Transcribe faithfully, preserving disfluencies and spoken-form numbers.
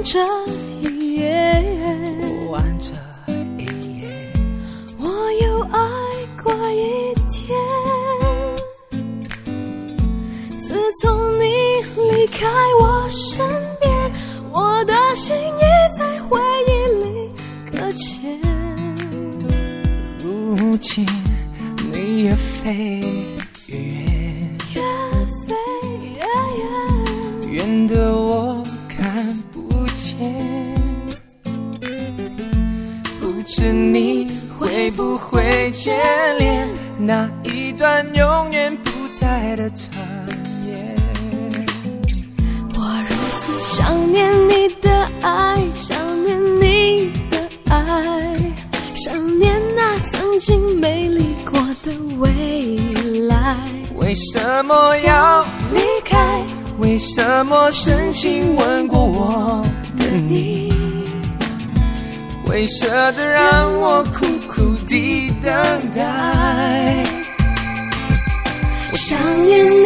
这一夜， 不完这一夜， 我有爱过一天。自从你离开我身边，我的心已在回忆里搁浅。 如今你越飞越远， 越飞越远， 远的我看不见。不知你会不会眷恋那一段永远不在的长夜。 我如此想念你的爱，想念你的爱，想念那曾经美丽过的未来。 为什么要离开？为什么深情吻过我的你？会舍得让我苦苦地等待？ 我想念